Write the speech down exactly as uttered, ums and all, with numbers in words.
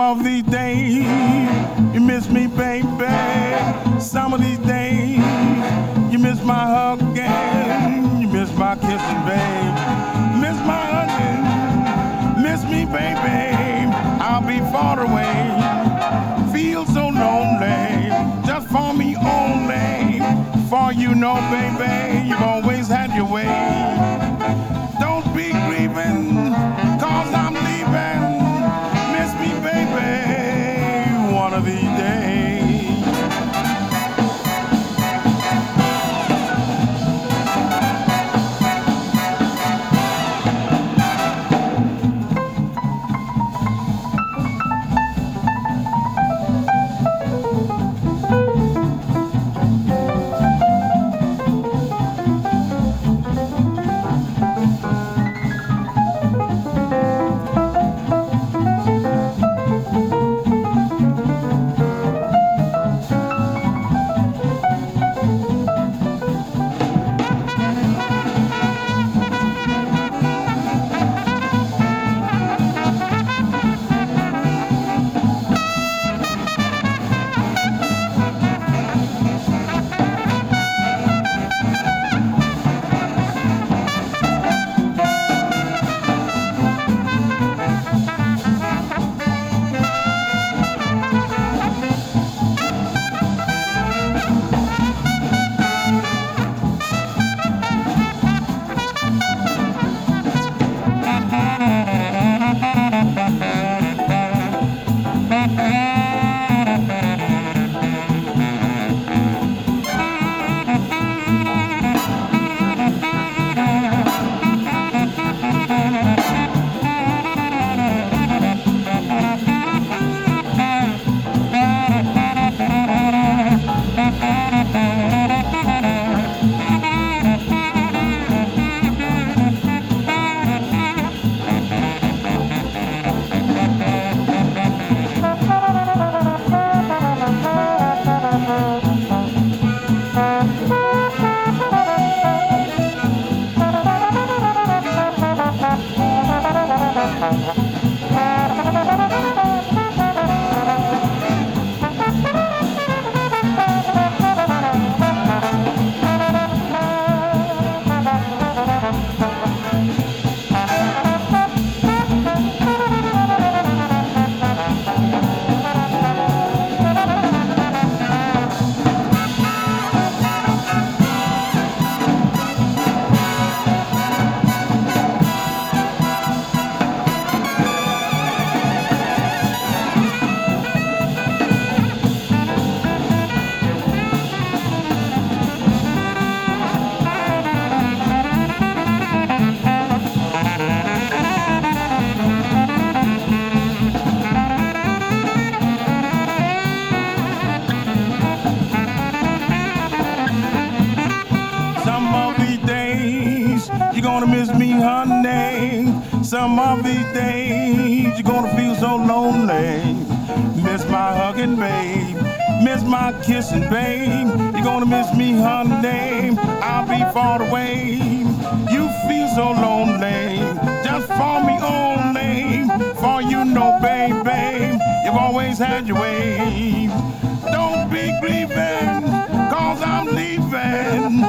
of these days, you miss me, baby. Some of these days, you miss my hugging, you miss my kissing, babe. Miss my hugging, miss me, baby. I'll be far away, feel so lonely, just for me only. For you know, baby, you've always had your way. Don't be grieving, cause I'm leaving. Miss me, baby, one of these days. Some of these days you're gonna feel so lonely. Miss my hugging, babe. Miss my kissing, babe. You're gonna miss me, honey. I'll be far away. You feel so lonely, just for me only. For you know, baby, you've always had your way. Don't be grieving, cause I'm leaving.